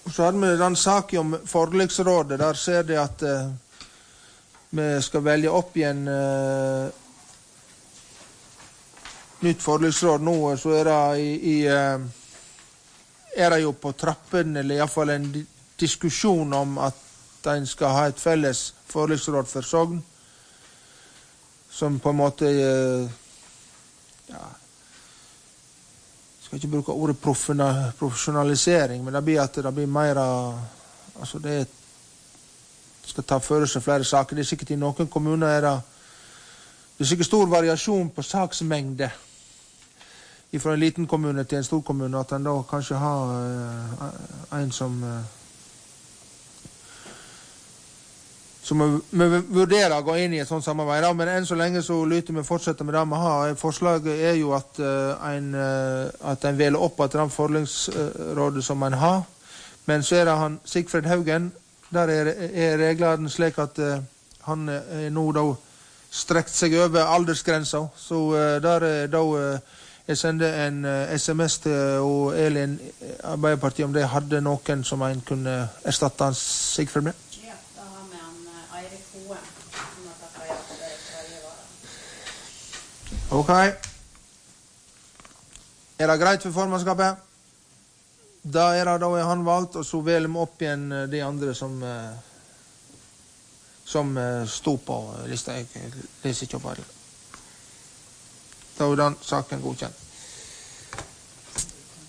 Så hadde vi den saken om forliksrådet. Der ser det at vi skal velge opp igjen nytt forliksråd nå, så er det jo på trappen, eller i hvert fall en diskusjon om at en skal ha et felles forliksråd for Sogn, som på en måte skal ikke bruke ordet profesjonalisering, men det blir mer altså det skal ta for seg flere saker. Det er sikkert i noen kommuner det er sikkert stor variasjon på saksmengde fra en liten kommune til en stor kommune, at en da kanskje har en som vi vurderer å gå inn i et sånt samarbeid. Men enn så lenge så lytter vi fortsette med det vi har. Forslaget er jo at en veler opp at det forliksrådet som en har. Men så er det han Sigfred Haugen. Der er reglene slik at han er nå da strekt seg over aldersgrensa. Så der er da jeg sender en SMS til Elin Arbeiderpartiet om det hadde noen som en kunne erstatte han Sigfred med. Ok. Er det greit for formannskapet? Da er han valgt, og så velger vi opp igjen de andre som stod på lista. Jeg leser ikke opp alle. Da er den saken godkjent.